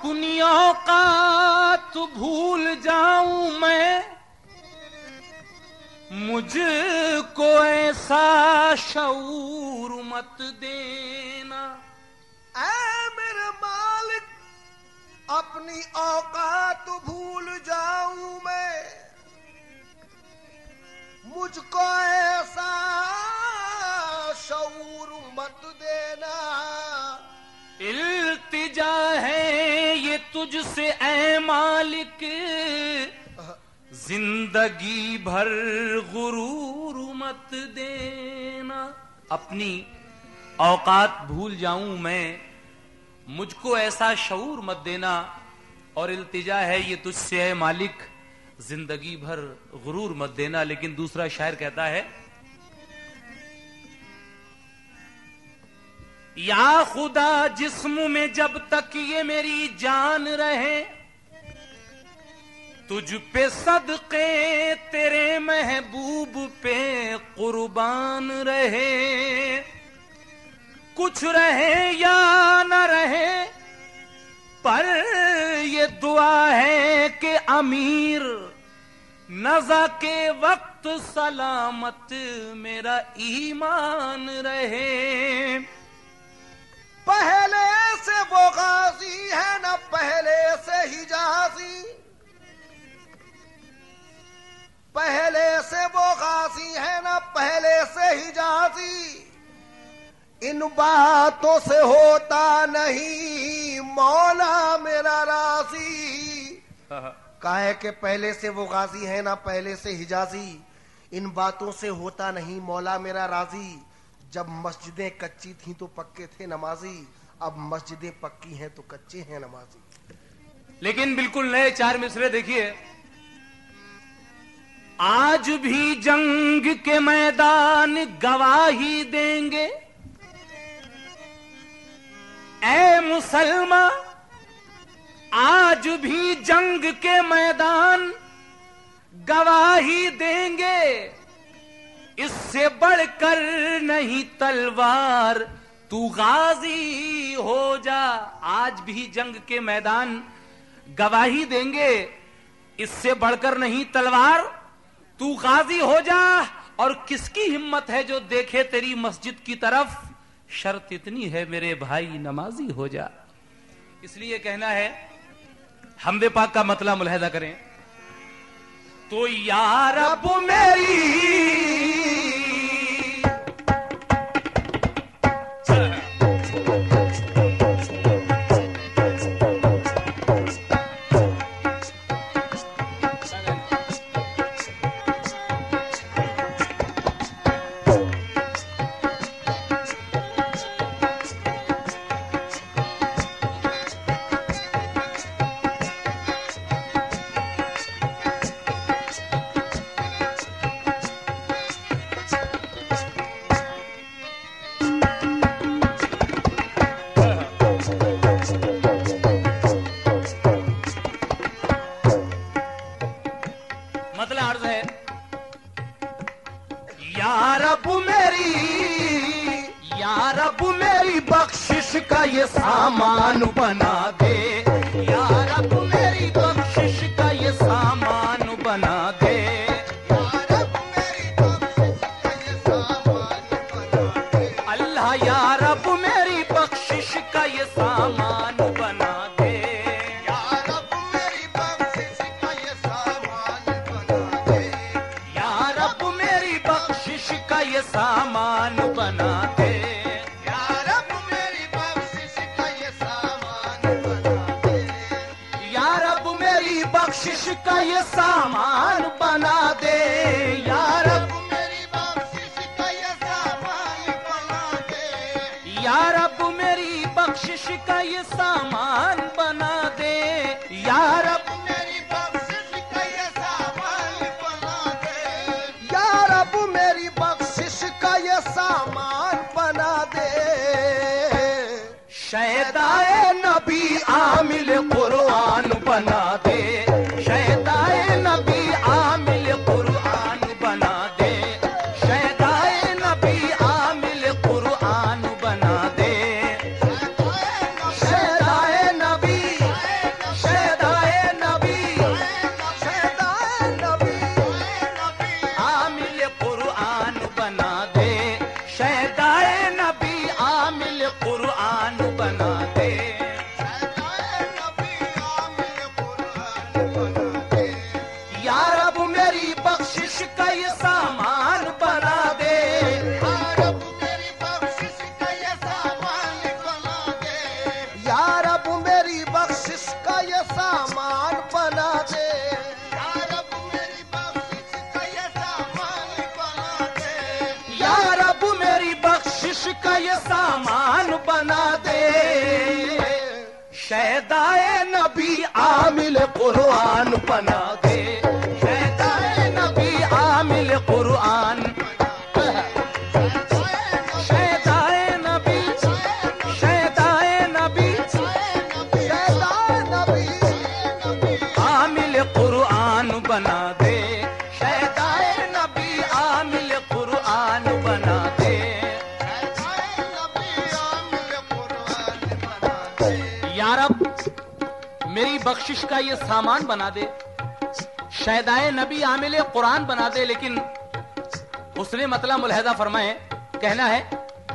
अपनी औकात भूल जाऊं मैं, मुझको ऐसा शऊर मत देना। ऐ मेरे मालिक, अपनी औकात भूल जाऊं मैं, मुझको ऐसा शऊर मत देना। इल्तिजा है ये तुझसे ऐ मालिक, जिंदगी भर गुरूर मत देना। अपनी औकात भूल जाऊं मैं, मुझको ऐसा शऊर मत देना। और इल्तिजा है ये तुझसे ऐ मालिक, जिंदगी भर गुरूर मत देना। लेकिन दूसरा शायर कहता है, या खुदा जिस्म में जब तक ये मेरी जान रहे, तुझ पे सदके तेरे महबूब पे कुर्बान रहे। कुछ रहे या न रहे, पर ये दुआ है कि अमीर नज़ा के वक्त सलामत मेरा ईमान रहे। पहले से वो गाजी है न पहले से हिजाजी, पहले से वो गाजी है न पहले से हिजाजी। इन बातों से होता नहीं मौला मेरा राजी। काहे के पहले से वो गाजी है ना पहले से हिजाजी, इन बातों से होता नहीं मौला मेरा राजी। जब मस्जिदें कच्ची थीं तो पक्के थे नमाजी, अब मस्जिदें पक्की हैं तो कच्चे हैं नमाजी। लेकिन बिल्कुल नए चार मिसरे देखिए। आज भी जंग के मैदान गवाही देंगे, ऐ मुसलमान आज भी जंग के मैदान गवाही देंगे। इससे बढ़कर नहीं तलवार, तू गाजी हो जा। आज भी जंग के मैदान गवाही देंगे, इससे बढ़कर नहीं तलवार, तू गाजी हो जा। और किसकी हिम्मत है जो देखे तेरी मस्जिद की तरफ, शर्त इतनी है मेरे भाई नमाजी हो जा। इसलिए कहना है, हमदे पाक का मतला मुलाहिजा करें तो, या रब मेरी का ये सामान बना दे, या रब मेरी बख्शिश का ये सामान बना दे, या रब मेरी बख्शिश का ये सामान बना दे। अल्लाह या रब मेरी बख्शिश का ये सामान बना दे, या रब मेरी बख्शिश का ये सामान बना दे, या रब मेरी बख्शिश का ये सामान बना दे। बख्शिश का ये सामान बना दे, या रब मेरी बख्शिश का ये सामान बना दे, या रब मेरी बख्शिश का ये सामान बना दे, या रब मेरी बख्शिश का ये सामान बना दे, या रब मेरी बख्शिश का ये सामान बना दे। शहदाए नबी आमिल कुरान बना दे, शहदाए नबी आमिल कुरान बना दे, शहदाए नबी आमिल कुरान बना दे, शहदाए बना दे, शहदाए नबी आमिल कुरान बना दे, शहदाए नबी आमिल कुरान, शहदाए नबी, शहदाए नबी, शहदाए नबी आमिल कुरान बना दे, शहदाए नबी आमिल कुरान बना दे। यार अब मेरी बख्शिश का ये सामान बना दे, शहदाए नबी आमिल कुरान बना दे। लेकिन उसने मतलब मुलहजा फरमाए, कहना है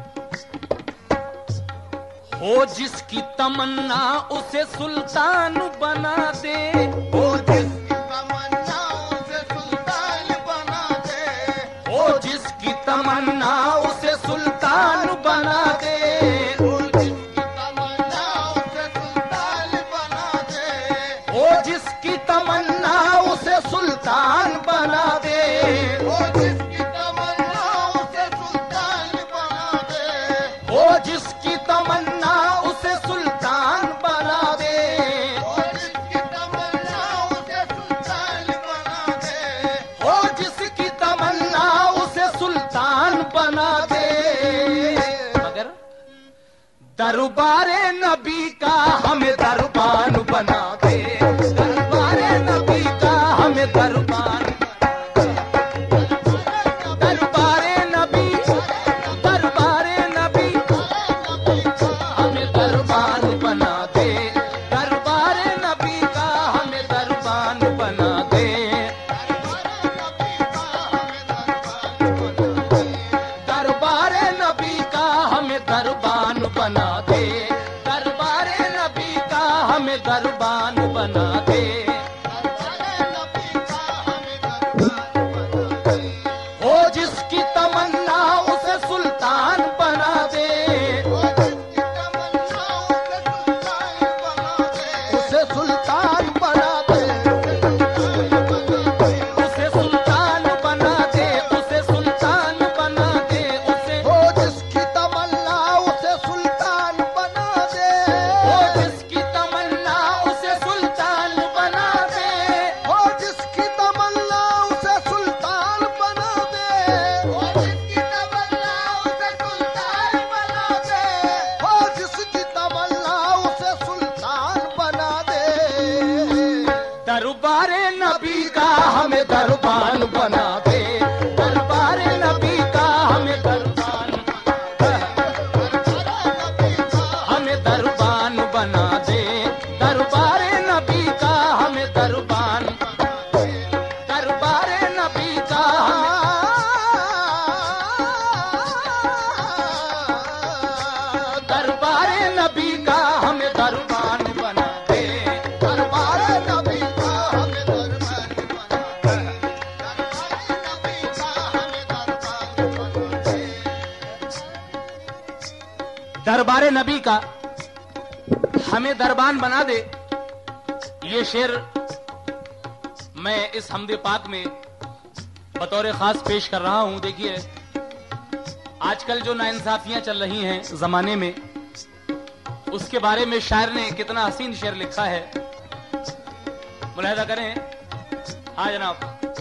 हो जिसकी तमन्ना उसे सुल्तान बना दे, हो जिसकी तमन्ना उसे सुल्तान बना दे, हो जिसकी तमन्ना उसे सुल्तान बना दे, हो जिसकी तमन्ना उसे सुल्तान बना दे, हो जिसकी तमन्ना उसे सुल्तान बना दे, हो जिसकी तमन्ना उसे सुल्तान बना दे, हो जिसकी तमन्ना उसे सुल्तान बना दे, हो जिसकी तमन्ना उसे सुल्तान बना दे, हो जिसकी तमन्ना उसे सुल्तान बना दे। मगर दरबारे नबी का हमें दरबान बना दे, दरबारे नबी का हमें दरबान, दरबारे नबी, दरबारे नबी हमें दरबान बना दे, दरबारे नबी का हमें दरबान बना दे, दरबारे नबी का हमें दरबान बना दे, दरबारे नबी का हमें दरबान बना दे, हो जिसकी तमन्ना उसे सुल्तान बना दे, उसे सुल्तान बना दे, उसे सुल्तान बना दे, उसे सुल्तान बना दे, उसे हो जिसकी तमन्ना उसे सुल्तान बना दे, हो जिसकी तमन्ना उसे सुल्तान बना दे, हो जिसकी तमन्ना उसे सुल्तान बना दे, हो जिसकी तमन्ना उसे सुल्तान बना दे, हो जिसकी तमन्ना उसे सुल्तान बना दे, दरबारे नबी का हमें दरबान बना दे, दरबारे नबी का हमें दरबान, हमें दरबान बना दे, दरबारे नबी का हमें दरबान, दरबारे नबी का हमें, दरबारे नबी का हमें दरबान बना दे, दरबारे नबी का हमें दरबान बना दे, दरबारे नबी का हमें दरबान बना दे, दरबारे नबी का हमें दरबान बना दे। ये शेर मैं इस हमदे पाक में बतौर खास पेश कर रहा हूं। देखिए आजकल जो नाइंसाफियां चल रही हैं जमाने में, उसके बारे में शायर ने कितना हसीन शेर लिखा है, मुलाहिजा करें। हाँ जनाब,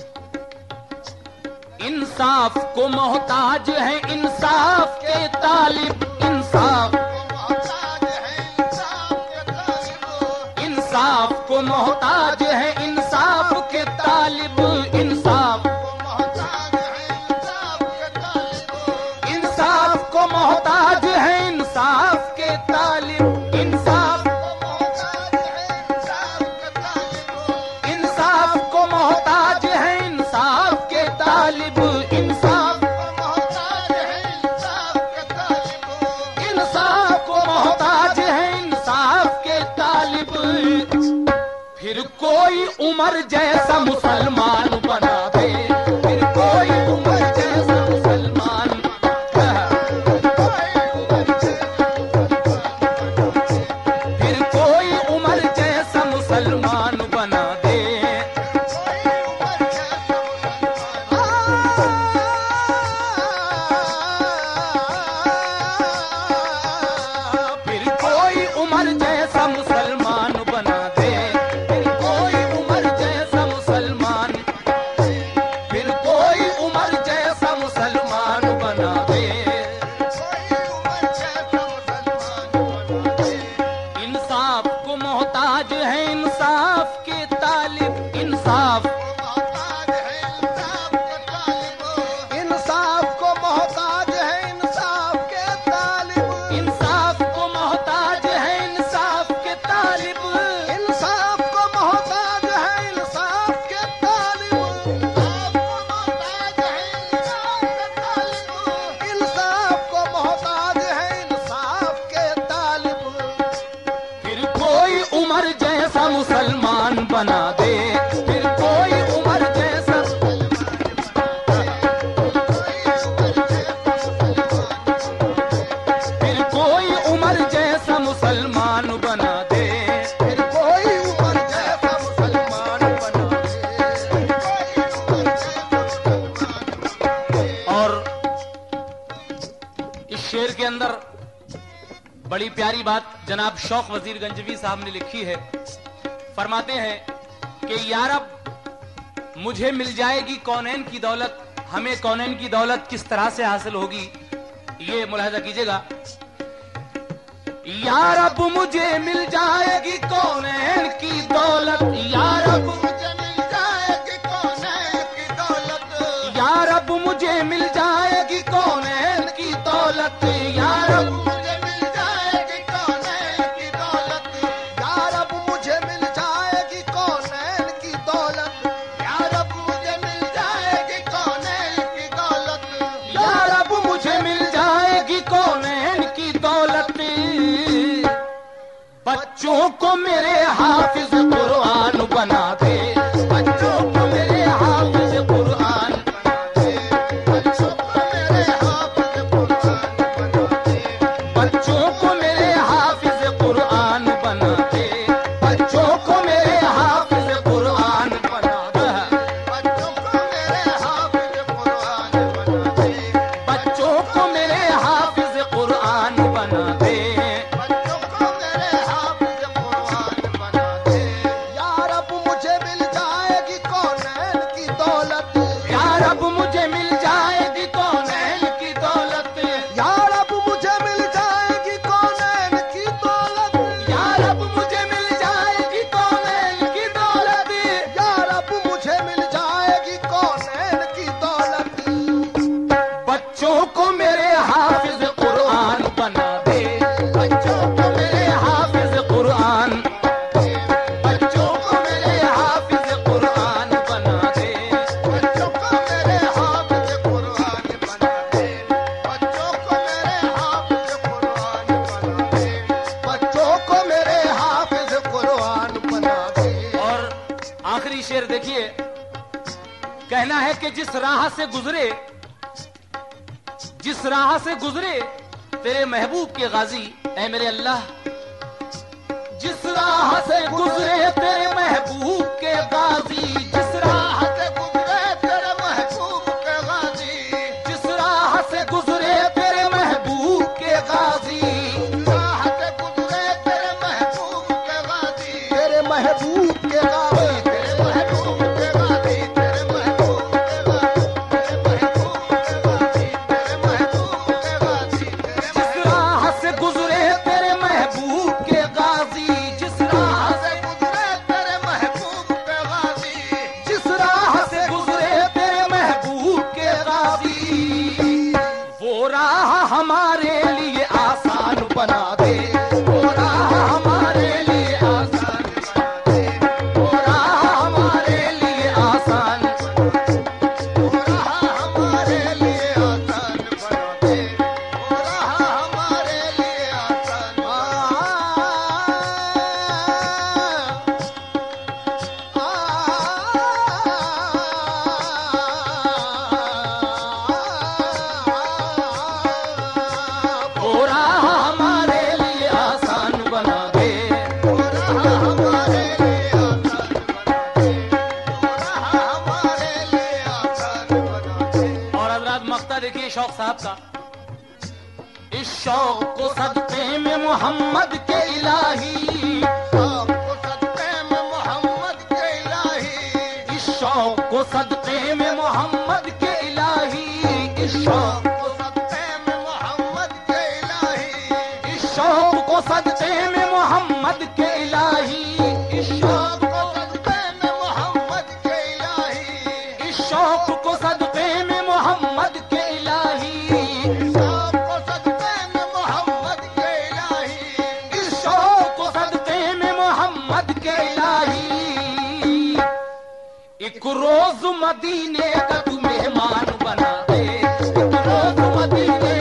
इंसाफ को मोहताज है इंसाफ के तालिब, इंसाफ, इंसाफ को मोहताज है इंसाफ के तालिब, इंसाफ, इंसाफ को मोहताज है इंसाफ के तालिब, इंसाफ, इंसाफ को मोहताज है इंसाफ के तालिब, इंसाफ, इंसाफ को मोहताज है इंसाफ के तालिब। फिर कोई उमर जैसा मुसलमान बना दे, फिर कोई उमर जैसा मुसलमान, फिर कोई उमर जैसा मुसलमान बना दे, मोहताज है इंसाफ के तालिब, इंसाफ इंसाफ को मोहताज है इंसाफ के तालिब, इंसाफ को मोहताज है इंसाफ के तालिब, इंसाफ को मोहताज है इंसाफ के तालिब, इंसाफ को मोहताज है इंसाफ के तालिब। फिर कोई उमर जैसा मुसलमान बना दे, फिर कोई उमर जैसा, फिर कोई उमर जैसा मुसलमान बना दे, फिर कोई उमर जैसा मुसलमान बना दे। और इस शेर के अंदर बड़ी प्यारी बात जनाब शौक वजीर गंजवी साहब ने लिखी है। फरमाते हैं कि यार अब मुझे मिल जाएगी कौनैन की दौलत, हमें कौनैन की दौलत किस तरह से हासिल होगी, ये मुलाहिजा कीजिएगा। यार अब मुझे मिल जाएगी कौनैन की दौलत, यार अब मुझे मिल जाएगी कौनैन की दौलत, यार अब मुझे मिल जाएगी कौनैन की दौलत, यार अब मुझे मिल जाएगी कौनैन की दौलत, यार अब मुझे मिल जाएगी कौनैन की दौलत, यार अब मुझे मिल जाएगी कौनैन की दौलत, यार अब मुझे मिल जाएगी कौनैन की दौलत। बच्चों को मेरे हाफिज कुरान बना दे, बच्चों को मेरे हाफिज कुरान बना दे, बच्चों को मेरे हाफिज कुरान बना दे, बच्चों को मेरे हाफिज कुरान बना दे, बच्चों को मेरे हाफिज कुरान बना दे, बच्चों को मेरे हाफिज कुरान बना दे, बच्चों को मेरे हाफिज कुरान बना दे। बच्चों को मेरे हाफिज कुरान बना दे। यार अब मुझे मिल जाएगी कौनैन की दौलत, यार अब मुझे मिल जाएगी कौनैन की दौलत, यार अब मुझे मिल जाएगी कौनैन की दौलत, यार अब मुझे मिल जाएगी कौनैन की दौलत, यार अब मुझे मिल जाएगी कौनैन की दौलत। बच्चों को मेरे हाफिज कुरान बना दे, बच्चों को मेरे हाफिज कुरान, बच्चों को मेरे हाफिज कुरान बना दे, बच्चों को मेरे हाफिज कुरान बना दे, बच्चों को मेरे हाफिज कुरान बना दे, बच्चों को मेरे हाफिज कुरान बना दे। और आखिरी शेर देखिए, कहना है कि जिस राह से गुजरे, जिस राह से गुजरे तेरे महबूब के गाजी, ऐ मेरे अल्लाह, जिस राह से गुजरे तेरे महबूब के गाजी, जिस राह से गुजरे तेरे महबूब के गाजी, जिस राह से गुजरे तेरे महबूब के गाजी, राह से गुजरे तेरे महबूब के गाजी, तेरे महबूब के गाजी, तेरे महबूब के गाजी, तेरे महबूब के गाजी, तेरे महबूब के गाजी, तेरे महबूब के गाजी, जिस राह से गुजरे तेरे महबूब के गाजी, जिस राह से गुजरे तेरे महबूब के गाजी, जिस राह से गुजरे तेरे महबूब के गाजी, वो राह हमारे लिए आसान बना दे, वो राह हमारे लिए आसान बना दे, वो राह हमारे लिए आसान बना दे, वो राह हमारे लिए आसान बना दे, वो राह हमारे लिए आसान वो राह हमारे लिए आसान बना दे। वो राह हमारे लिए आसान बना दे, वो राह हमारे लिए आसान बना दे। और हजरात मक्ता देखिए शौक साहब का, इस शौक को सदक़े में मोहम्मद के इलाही, आपको सदक़े में मोहम्मद के इलाही, इस शौक को सदक़े में मोहम्मद के इलाही, इस शौक आपको सदक़े में मोहम्मद के इलाही, इस शौक को सदक़े में मोहम्मद के इलाही, मोहम्मद के इलाही, एक रोज मदीने का तू मेहमान बना दे, एक रोज मदीने